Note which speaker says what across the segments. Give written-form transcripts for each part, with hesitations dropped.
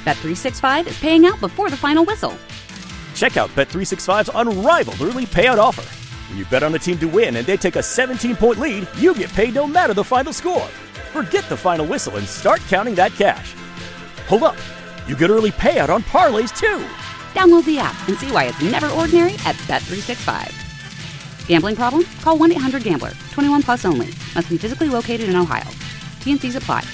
Speaker 1: Bet365 is paying out before the final whistle.
Speaker 2: Check out Bet365's unrivaled early payout offer. When you bet on a team to win and they take a 17-point lead, you get paid no matter the final score. Forget the final whistle and start counting that cash. Hold up. You get early payout on parlays, too.
Speaker 1: Download the app and see why it's never ordinary at Bet365. Gambling problem? Call 1-800-GAMBLER. 21 plus only. Must be physically located in Ohio. T&Cs apply.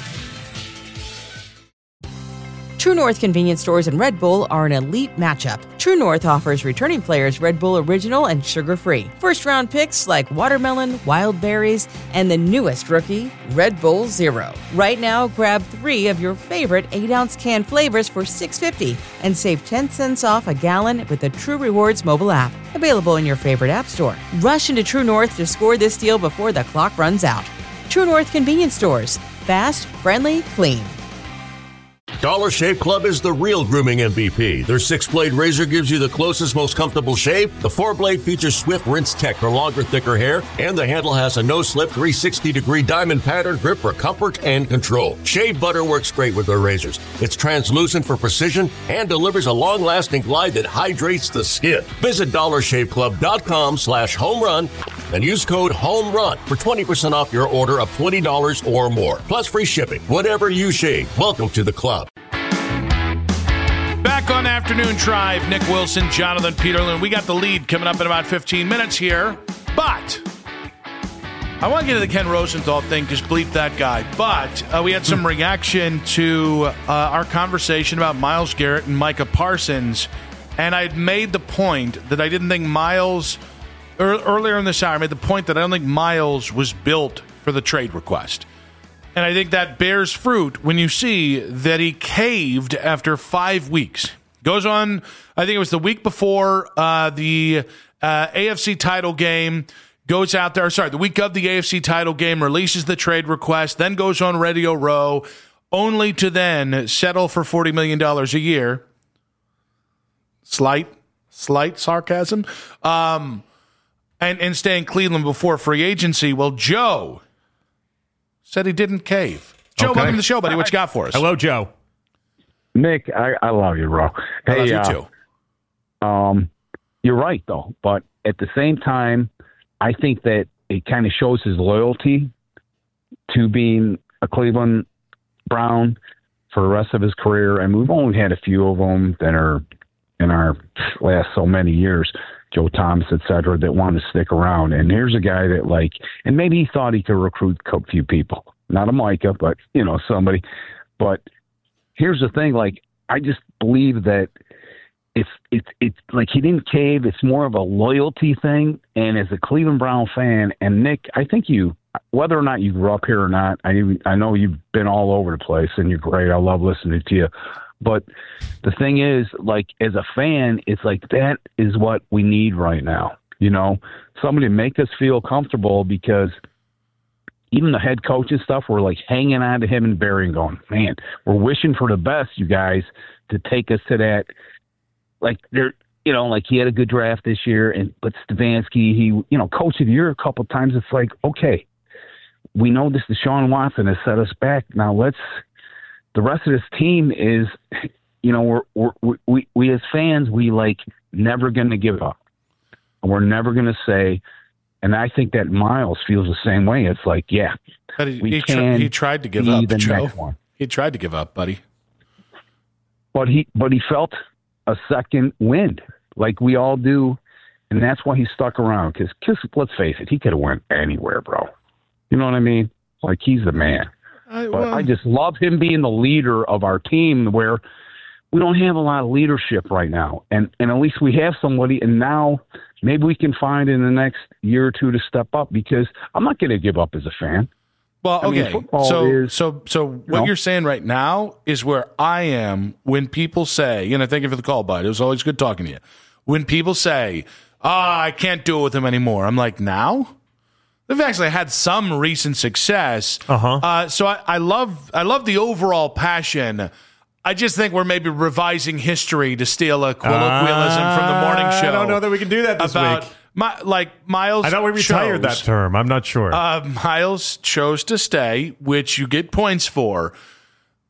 Speaker 3: True North convenience stores and Red Bull are an elite matchup. True North offers returning players Red Bull Original and sugar-free. First-round picks like watermelon, wild berries, and the newest rookie, Red Bull Zero. Right now, grab 3 of your favorite 8-ounce can flavors for $6.50 and save 10 cents off a gallon with the True Rewards mobile app. Available in your favorite app store. Rush into True North to score this deal before the clock runs out. True North convenience stores. Fast, friendly, clean.
Speaker 4: Dollar Shave Club is the real grooming MVP. Their 6-blade razor gives you the closest, most comfortable shave. The 4-blade features swift rinse tech for longer, thicker hair, and the handle has a no-slip 360-degree diamond pattern grip for comfort and control. Shave butter works great with their razors. It's translucent for precision and delivers a long-lasting glide that hydrates the skin. Visit DollarShaveClub.com/homerun and use code HOMERUN for 20% off your order of $20 or more. Plus free shipping. Whatever you shave, welcome to the club.
Speaker 5: Back on Afternoon Drive, Nick Wilson, Jonathan Peterlin. We got the lead coming up in about 15 minutes here, but I want to get to the Ken Rosenthal thing because bleep that guy. But we had some reaction to our conversation about Myles Garrett and Micah Parsons, and I had made the point that I didn't think Myles, earlier in this hour, I made the point that I don't think Myles was built for the trade request. And I think that bears fruit when you see that he caved after 5 weeks. Goes on, I think it was the week before the AFC title game, goes out there, the week of the AFC title game, releases the trade request, then goes on Radio Row, only to then settle for $40 million a year. Slight sarcasm. And stay in Cleveland before free agency. Well, Joe said he didn't cave. Joe, welcome to the show, buddy. What you got for us?
Speaker 6: Hello, Joe.
Speaker 7: Nick, I love you, bro.
Speaker 5: I love you too.
Speaker 7: You're right, though. But at the same time, I think that it kind of shows his loyalty to being a Cleveland Brown for the rest of his career. And we've only had a few of them that are in our last so many years, Joe Thomas, et cetera, that want to stick around. And here's a guy that, and maybe he thought he could recruit a few people. Not a Micah, but, somebody. But here's the thing, I just believe that it's like he didn't cave. It's more of a loyalty thing. And as a Cleveland Brown fan, and Nick, I think you, whether or not you grew up here or not, I know you've been all over the place and you're great. I love listening to you. But the thing is, as a fan, it's that is what we need right now. Somebody to make us feel comfortable, because even the head coach and stuff, we're hanging on to him and Barry and going, man, we're wishing for the best, you guys, to take us to that. He had a good draft this year, but Stefanski, he, coach of the year a couple of times. It's okay, we know this Deshaun Watson has set us back. Now the rest of this team is, we as fans, we never going to give up. We're never going to say, and I think that Myles feels the same way. It's
Speaker 5: but he tried to give up, Joe. He tried to give up, buddy.
Speaker 7: But he felt a second wind, like we all do, and that's why he stuck around. Because let's face it, he could have went anywhere, bro. You know what I mean? He's the man. I just love him being the leader of our team, where we don't have a lot of leadership right now. And at least we have somebody, and now maybe we can find in the next year or two to step up, because I'm not going to give up as a fan.
Speaker 5: Well, okay. So what you're saying right now is where I am when people say, and I thank you for the call, bud. It was always good talking to you. When people say, I can't do it with him anymore. I'm like, now? They've actually had some recent success. So I love the overall passion. I just think we're maybe revising history to steal a colloquialism from the morning show.
Speaker 6: I don't know that we can do that this week.
Speaker 5: Myles,
Speaker 6: I thought we retired that term. I'm not sure.
Speaker 5: Myles chose to stay, which you get points for.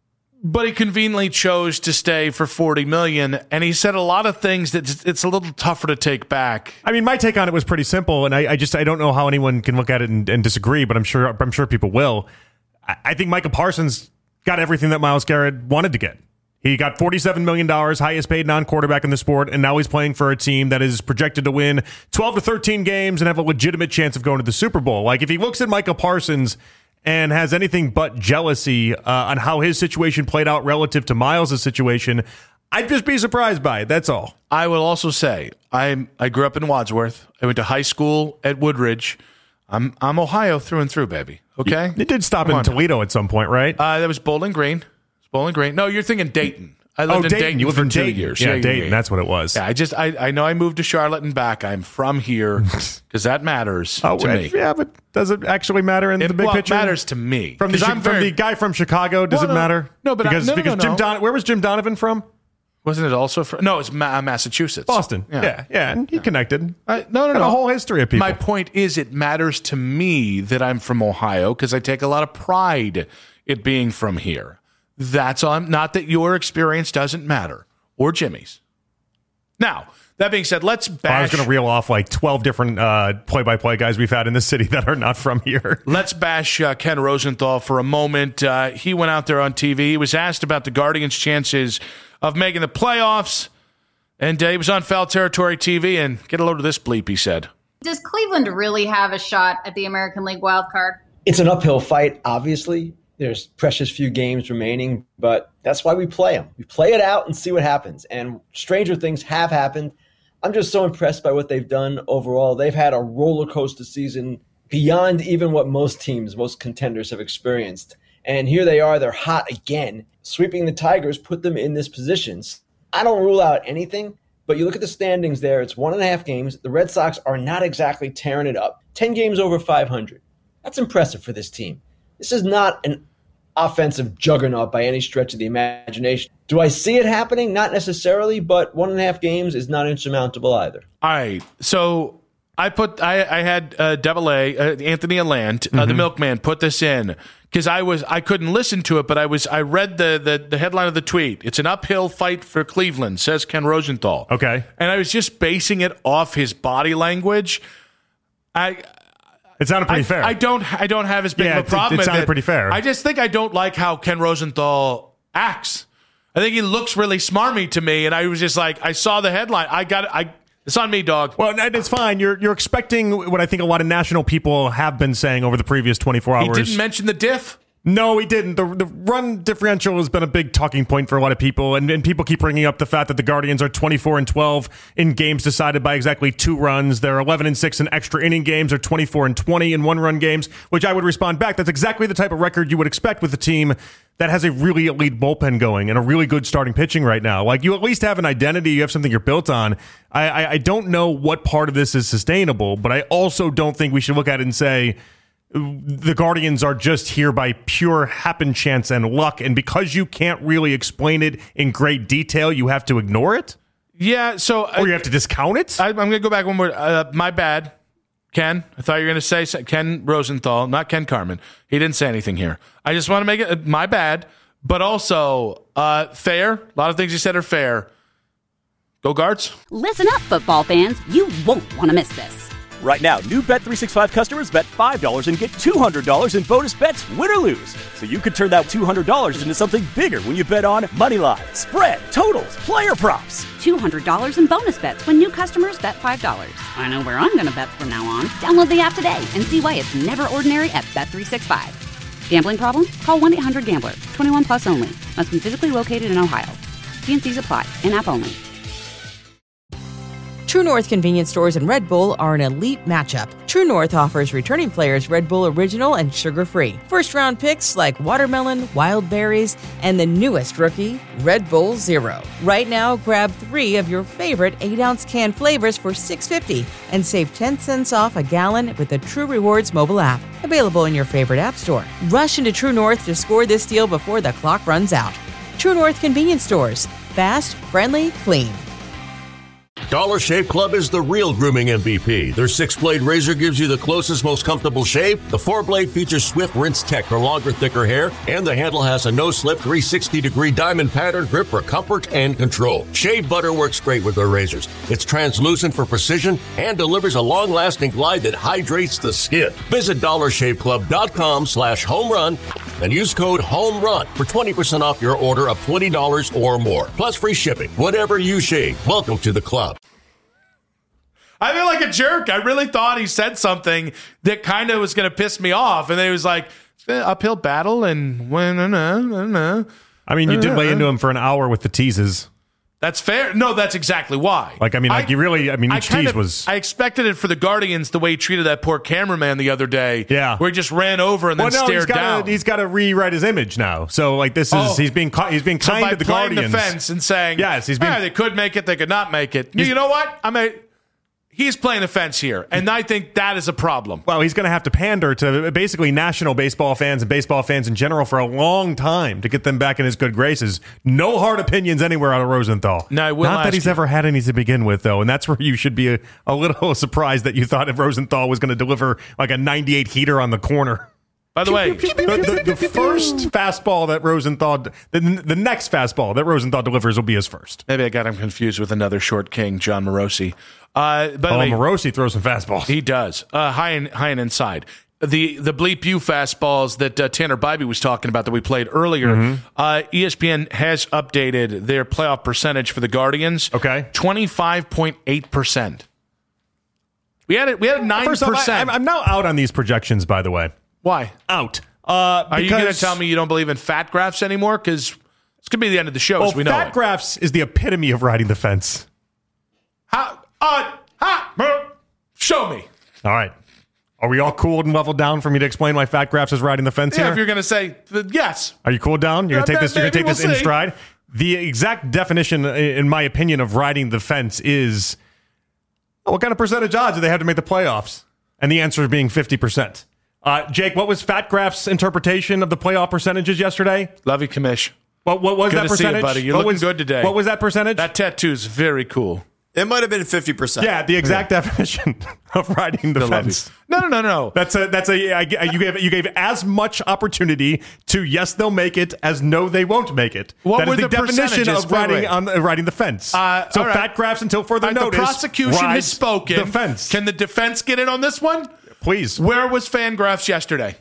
Speaker 5: But he conveniently chose to stay for $40 million, and he said a lot of things that it's a little tougher to take back.
Speaker 6: I mean, my take on it was pretty simple, and I don't know how anyone can look at it and disagree, but I'm sure people will. I think Micah Parsons got everything that Myles Garrett wanted to get. He got $47 million, highest paid non-quarterback in the sport, and now he's playing for a team that is projected to win 12 to 13 games and have a legitimate chance of going to the Super Bowl. Like, if he looks at Micah Parsons and has anything but jealousy on how his situation played out relative to Myles' situation, I'd just be surprised by it. That's all. I
Speaker 5: will also say, I grew up in Wadsworth. I went to high school at Woodridge. I'm Ohio through and through, baby. Okay?
Speaker 6: It did stop in Toledo at some point, right?
Speaker 5: That was Bowling Green. Bowling Green. No, you're thinking Dayton. I lived in Dayton.
Speaker 6: You lived in
Speaker 5: 2 years.
Speaker 6: Yeah, Dayton. That's what it was.
Speaker 5: Yeah, I know I moved to Charlotte and back. I'm from here because that matters to me.
Speaker 6: Yeah, but does it actually matter in the big picture?
Speaker 5: It matters to me.
Speaker 6: From the guy from Chicago, does it matter?
Speaker 5: No, but
Speaker 6: because Jim where was Jim Donovan from?
Speaker 5: Wasn't it also from? No, it's Massachusetts.
Speaker 6: Boston. Yeah, and he connected.
Speaker 5: No.
Speaker 6: A whole history of people.
Speaker 5: My point is, it matters to me that I'm from Ohio because I take a lot of pride in being from here. That's on. Not that your experience doesn't matter, or Jimmy's. Now, that being said, let's bash.
Speaker 6: I was going to reel off like 12 different play-by-play guys we've had in this city that are not from here.
Speaker 5: Let's bash Ken Rosenthal for a moment. He went out there on TV. He was asked about the Guardians' chances of making the playoffs, and he was on Foul Territory TV, and get a load of this bleep, he said.
Speaker 8: Does Cleveland really have a shot at the American League wild card?
Speaker 9: It's an uphill fight, obviously. There's precious few games remaining, but that's why we play them. We play it out and see what happens. And stranger things have happened. I'm just so impressed by what they've done overall. They've had a roller coaster season beyond even what most teams, most contenders have experienced. And here they are, they're hot again. Sweeping the Tigers put them in this position. I don't rule out anything, but you look at the standings there, it's 1.5 games. The Red Sox are not exactly tearing it up. 10 games over 500. That's impressive for this team. This is not an offensive juggernaut by any stretch of the imagination. Do I see it happening? Not necessarily, but 1.5 games is not insurmountable either.
Speaker 5: All right. So I had Anthony Alland, the milkman, put this in because I couldn't listen to it, but I read the headline of the tweet. It's an uphill fight for Cleveland, says Ken Rosenthal.
Speaker 6: Okay.
Speaker 5: And I was just basing it off his body language.
Speaker 6: It sounded pretty fair.
Speaker 5: I don't have as big of a problem with it.
Speaker 6: It sounded pretty fair.
Speaker 5: I just think I don't like how Ken Rosenthal acts. I think he looks really smarmy to me, and I was just like, I saw the headline. It's on me, dog.
Speaker 6: Well, it's fine. You're expecting what I think a lot of national people have been saying over the previous 24 hours.
Speaker 5: He didn't mention the diff?
Speaker 6: No, he didn't. The run differential has been a big talking point for a lot of people, and people keep bringing up the fact that the Guardians are 24-12 in games decided by exactly 2 runs. They're 11-6 in extra inning games. They're 24-20 in 1-run games, which I would respond back. That's exactly the type of record you would expect with a team that has a really elite bullpen going and a really good starting pitching right now. Like, you at least have an identity. You have something you're built on. I don't know what part of this is sustainable, but I also don't think we should look at it and say, the Guardians are just here by pure happen chance and luck, and because you can't really explain it in great detail, you have to ignore it?
Speaker 5: Yeah, so...
Speaker 6: Or you have to discount it?
Speaker 5: I'm going to go back one more. My bad, Ken. I thought you were going to say Ken Rosenthal, not Ken Carmen. He didn't say anything here. I just want to make it my bad, but also fair. A lot of things you said are fair. Go Guards.
Speaker 1: Listen up, football fans. You won't want to miss this.
Speaker 2: Right now, new Bet365 customers bet $5 and get $200 in bonus bets, win or lose. So you could turn that $200 into something bigger when you bet on moneyline, spread, totals, player props.
Speaker 1: $200 in bonus bets when new customers bet $5. I know where I'm going to bet from now on. Download the app today and see why it's never ordinary at Bet365. Gambling problem? Call 1-800-GAMBLER. 21 plus only. Must be physically located in Ohio. T&Cs apply. In-app only.
Speaker 3: True North convenience stores and Red Bull are an elite matchup. True North offers returning players Red Bull Original and sugar-free. First-round picks like watermelon, wild berries, and the newest rookie, Red Bull Zero. Right now, grab 3 of your favorite 8-ounce can flavors for $6.50 and save 10 cents off a gallon with the True Rewards mobile app. Available in your favorite app store. Rush into True North to score this deal before the clock runs out. True North convenience stores. Fast, friendly, clean.
Speaker 4: Dollar Shave Club is the real grooming MVP. Their 6-blade razor gives you the closest, most comfortable shave. The 4-blade features Swift Rinse Tech for longer, thicker hair, and the handle has a no-slip 360-degree diamond pattern grip for comfort and control. Shave butter works great with their razors. It's translucent for precision and delivers a long-lasting glide that hydrates the skin. Visit DollarShaveClub.com/homerun and use code HOMERUN for 20% off your order of $20 or more. Plus free shipping. Whatever you shave, welcome to the club.
Speaker 5: I feel like a jerk. I really thought he said something that kind of was going to piss me off. And then he was like, uphill battle and
Speaker 6: I mean, you did lay into him for an hour with the teases.
Speaker 5: That's fair. No, that's exactly why.
Speaker 6: Each tease was...
Speaker 5: I expected it for the Guardians the way he treated that poor cameraman the other day.
Speaker 6: Yeah.
Speaker 5: Where he just ran over and then stared down.
Speaker 6: He's got to rewrite his image now. So, he's being kind to the Guardians.
Speaker 5: Playing the fence and saying,
Speaker 6: yes,
Speaker 5: they could make it, they could not make it. You know what? He's playing the fence here, and I think that is a problem.
Speaker 6: Well, he's going to have to pander to basically national baseball fans and baseball fans in general for a long time to get them back in his good graces. No hard opinions anywhere out of Rosenthal.
Speaker 5: No,
Speaker 6: not that he's ever had any to begin with, though, and that's where you should be a little surprised that you thought if Rosenthal was going to deliver like a 98 heater on the corner.
Speaker 5: By the way,
Speaker 6: the first fastball that Rosenthal, the next fastball that Rosenthal delivers will be his first.
Speaker 5: Maybe I got him confused with another short king, John Morosi. By the way,
Speaker 6: Morosi throws some fastballs.
Speaker 5: He does. High and inside. The bleep you fastballs that Tanner Bybee was talking about that we played earlier, ESPN has updated their playoff percentage for the Guardians.
Speaker 6: Okay.
Speaker 5: 25.8%. We had 9%.
Speaker 6: First off, I'm now out on these projections, by the way.
Speaker 5: Why?
Speaker 6: Out.
Speaker 5: Are you going to tell me you don't believe in fat graphs anymore? Because it's going to be the end of the show as we know
Speaker 6: fat graphs is the epitome of riding the fence.
Speaker 5: Show me.
Speaker 6: All right. Are we all cooled and leveled down for me to explain why fat graphs is riding the fence here?
Speaker 5: If you're going to say yes.
Speaker 6: Are you cooled down? You're going to take this. You're going to take this in stride. The exact definition, in my opinion, of riding the fence is what kind of percentage odds do they have to make the playoffs? And the answer being 50%. Jake, what was Fat Graph's interpretation of the playoff percentages yesterday?
Speaker 5: Love you, Commish.
Speaker 6: What was
Speaker 5: good
Speaker 6: that percentage?
Speaker 5: See you, buddy. You're looking good today.
Speaker 6: What was that percentage?
Speaker 5: That tattoo's very cool.
Speaker 10: It might have been 50%.
Speaker 6: Yeah, the exact definition of riding the fence.
Speaker 5: No.
Speaker 6: You gave as much opportunity to yes they'll make it as no they won't make it.
Speaker 5: What
Speaker 6: that is
Speaker 5: were
Speaker 6: the definition of riding the fence. So
Speaker 5: right.
Speaker 6: Fat Graphs until further notice.
Speaker 5: The prosecution has spoken.
Speaker 6: The fence.
Speaker 5: Can the defense get in on this one?
Speaker 6: Please.
Speaker 5: Where was Fangraphs yesterday?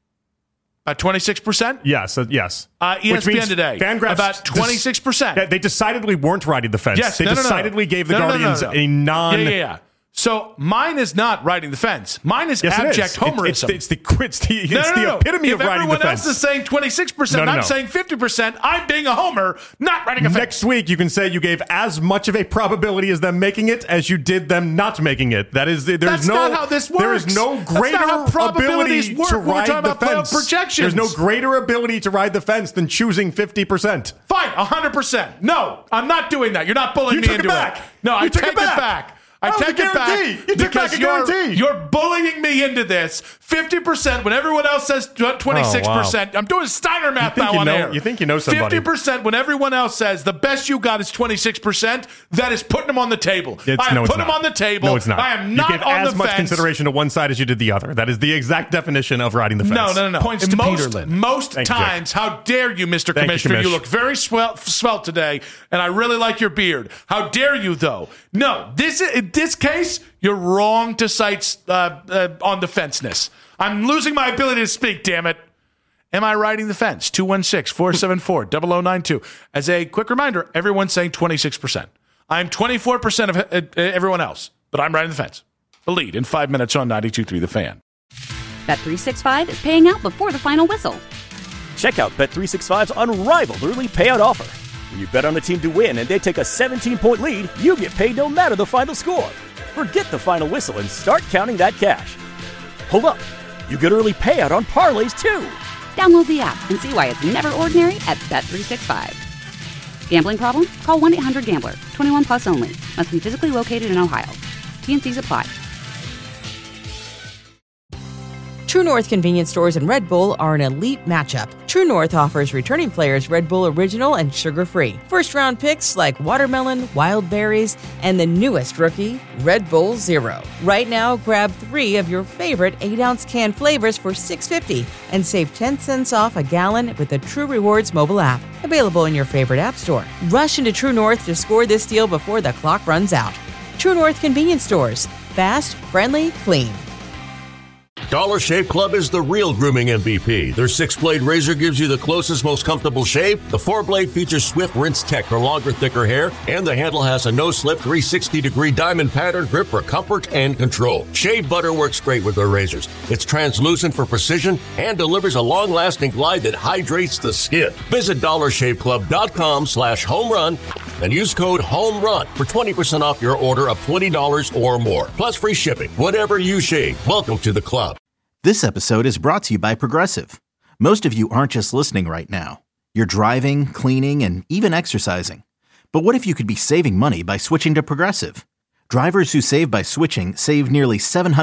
Speaker 5: 26%?
Speaker 6: Yes.
Speaker 5: ESPN today.
Speaker 6: Fangraphs
Speaker 5: about 26%.
Speaker 6: They decidedly weren't riding the fence.
Speaker 5: Yes,
Speaker 6: they decidedly gave the Guardians a non.
Speaker 5: Yeah. So mine is not riding the fence. Mine is abject homerism.
Speaker 6: It's the epitome of riding the fence.
Speaker 5: Everyone else is saying 26%, I'm saying 50%. I'm being a homer, not riding a fence.
Speaker 6: Next week, you can say you gave as much of a probability as them making it as you did them not making it. That's
Speaker 5: not how this works.
Speaker 6: There is no greater ability to ride the fence. There's no greater ability to ride the fence than choosing 50%.
Speaker 5: Fine, 100%. No, I'm not doing that. You're not bullying me into it. No, I take it back. I take it back because you're bullying me into this. 50% when everyone else says 26%. Oh, wow. I'm doing Steiner math now on air.
Speaker 6: You think you know somebody.
Speaker 5: 50% when everyone else says the best you got is 26%. That is putting them on the table. I am putting them on the table.
Speaker 6: No, it's not.
Speaker 5: I am not on the fence.
Speaker 6: You give as much consideration to one side as you did the other. That is the exact definition of riding the fence.
Speaker 5: No.
Speaker 10: Points to Peterlin.
Speaker 5: Most times, how dare you, Mr. Commissioner? You look very svelte today, and I really like your beard. How dare you, though? No, in this case, you're wrong to cite on the fenceness. I'm losing my ability to speak, damn it. Am I riding the fence? 216-474-0092. As a quick reminder, everyone's saying 26%. I'm 24% of everyone else, but I'm riding the fence. The lead in 5 minutes on 92.3 The Fan.
Speaker 1: Bet365 is paying out before the final whistle.
Speaker 2: Check out Bet365's unrivaled early payout offer. When you bet on a team to win and they take a 17-point lead, you get paid no matter the final score. Forget the final whistle and start counting that cash. Hold up. You get early payout on parlays, too.
Speaker 1: Download the app and see why it's never ordinary at Bet365. Gambling problem? Call 1-800-GAMBLER. 21 plus only. Must be physically located in Ohio. T&Cs apply.
Speaker 3: True North convenience stores and Red Bull are an elite matchup. True North offers returning players Red Bull Original and sugar-free. First-round picks like watermelon, wild berries, and the newest rookie, Red Bull Zero. Right now, grab 3 of your favorite 8-ounce can flavors for $6.50 and save 10 cents off a gallon with the True Rewards mobile app. Available in your favorite app store. Rush into True North to score this deal before the clock runs out. True North convenience stores. Fast, friendly, clean.
Speaker 4: Dollar Shave Club is the real grooming MVP. Their 6-blade razor gives you the closest, most comfortable shave. The 4-blade features swift rinse tech for longer, thicker hair, and the handle has a no-slip 360-degree diamond pattern grip for comfort and control. Shave butter works great with their razors. It's translucent for precision and delivers a long-lasting glide that hydrates the skin. Visit DollarShaveClub.com/homerun and use code HOMERUN for 20% off your order of $20 or more. Plus free shipping. Whatever you shave, welcome to the club.
Speaker 11: This episode is brought to you by Progressive. Most of you aren't just listening right now. You're driving, cleaning, and even exercising. But what if you could be saving money by switching to Progressive? Drivers who save by switching save nearly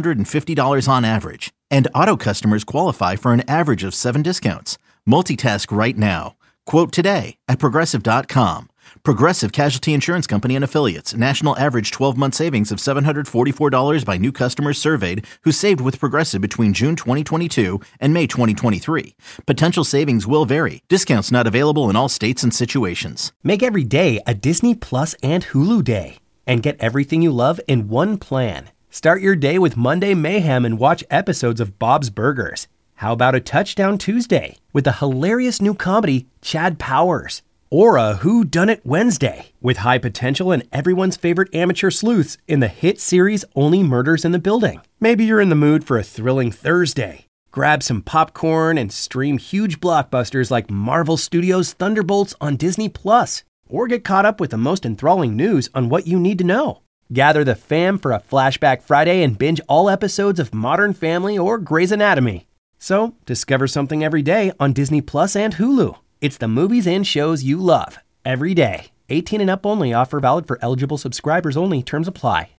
Speaker 11: $750 on average. And auto customers qualify for an average of 7 discounts. Multitask right now. Quote today at Progressive.com. Progressive Casualty Insurance Company and Affiliates. National average 12-month savings of $744 by new customers surveyed who saved with Progressive between June 2022 and May 2023. Potential savings will vary. Discounts not available in all states and situations.
Speaker 12: Make every day a Disney Plus and Hulu day. And get everything you love in one plan. Start your day with Monday Mayhem and watch episodes of Bob's Burgers. How about a Touchdown Tuesday with the hilarious new comedy Chad Powers? Or a Whodunit Wednesday with high potential and everyone's favorite amateur sleuths in the hit series Only Murders in the Building. Maybe you're in the mood for a thrilling Thursday. Grab some popcorn and stream huge blockbusters like Marvel Studios' Thunderbolts on Disney+. Or get caught up with the most enthralling news on What You Need to Know. Gather the fam for a Flashback Friday and binge all episodes of Modern Family or Grey's Anatomy. So, discover something every day on Disney Plus and Hulu. It's the movies and shows you love, every day. 18 and up only. Offer valid for eligible subscribers only. Terms apply.